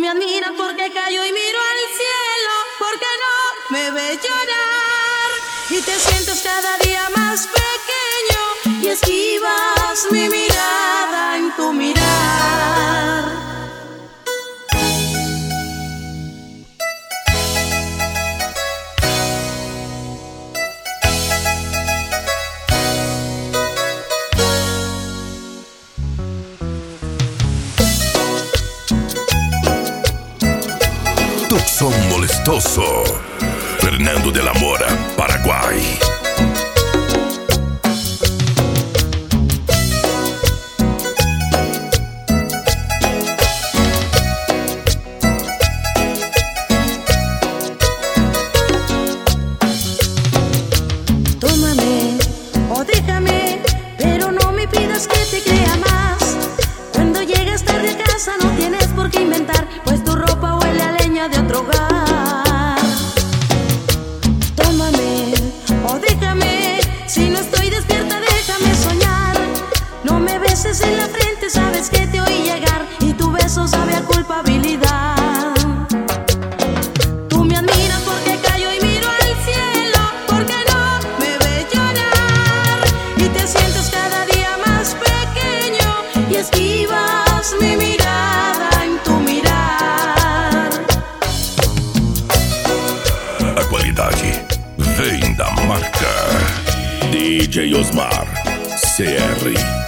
me admiras porque callo y miro al cielo, porque no me ves llorar. Y te sientes cada día más pequeño y esquivas mi mirada en tu mirar. Tucson Molestoso, Fernando de la Mora, Paraguay. Tómame o déjame, pero no me pidas que te crea más. Cuando llegas tarde a casa no tienes por qué inventar, pues tu ropa huele a leña de otro hogar. Tómame o déjame, si no estoy despierta déjame soñar. No me beses en la frente, sabes que te oí llegar y tu beso sabe a culpabilidad. Tú me admiras porque callo y miro al cielo, porque no me ves llorar. Y te sientes cada día más pequeño y esquivas mi mirada en tu mirar. A qualidade vem da marca DJ Osmar CR.